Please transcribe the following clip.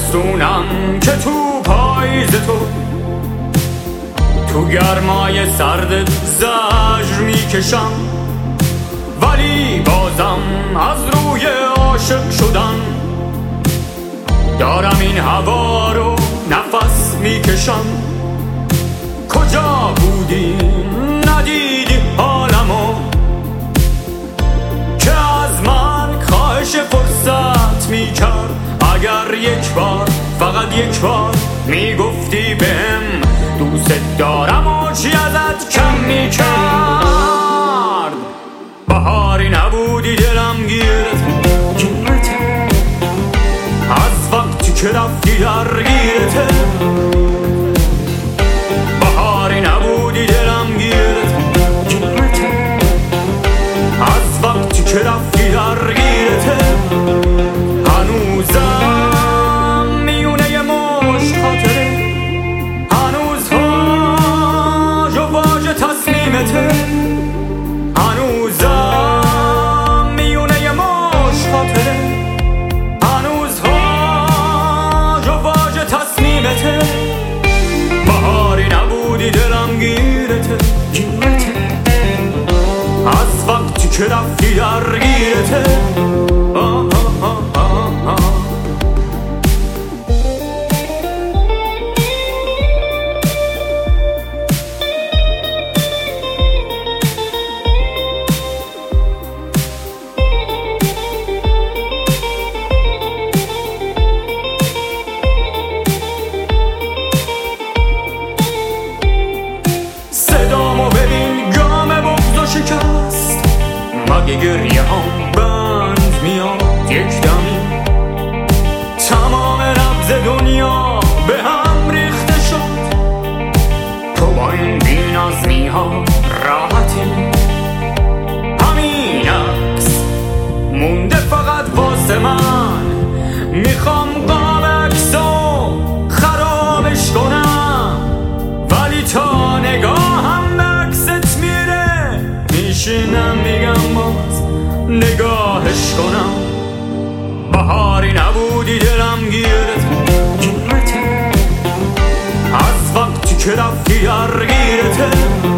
تابستونم که تو پاییز تو گرمای سرد زجر میکشم، ولی بازم از روی عاشق شدن دارم این هوا رو نفس میکشم. کجا بودی ندیدی حالمو که از من خواهش فرصت میکرد؟ اگر یک بار، فقط یک بار میگفتی بهم دوست دارم و چی ازت کم میکرد؟ بهاری نبودی دلم گیرت از وقتی که رفتی درگیرته. بهاری نبودی دلم گیرت از وقتی که رفتی درگیرته. هنوزم میونه یه مشت خاطره، هنوز واج و واج تصمیمته. هنوزم میونه یه مشت خاطره، هنوز واج و واج تصمیمته. بهاری نبودی دلم گیرته از وقتی که رفتی درگیرته. صدامو ببین گام بغض و شکست، مگه گریه هم بند میاد یک دمی؟ تمام نبض دنیا به هم ریخته شد، تو با این بی‌نظمی ها راحتی؟ همین عکس مونده فقط واسه من، میخوام قاب عکسو خرابش کنم، ولی تا نگاهم به عکست میره میشینم میگم باز نگاهش کنم. بهاری نبودی دلم گیرت از وقتی که رفتی درگیرته.